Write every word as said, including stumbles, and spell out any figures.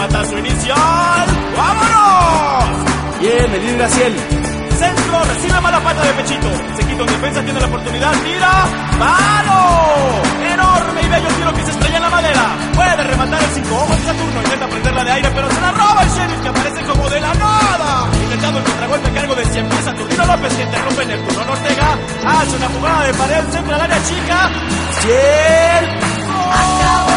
Batazo inicial. ¡Vámonos! Bien, el Graciel. Centro, recibe mala pata de Pechito. Se quita en defensa, tiene la oportunidad, tira. ¡Palo! Enorme y bello tiro que se estrella en la madera. Puede rematar el cinco ojos de Saturno. Intenta prenderla de aire, pero se la roba el Sheriff, que aparece como de la nada. Intentando el contragolpe a cargo de cien pies Saturnino López, que interrumpe en el turno. Ortega hace una jugada de pared, centro al área chica. cien. Acabó.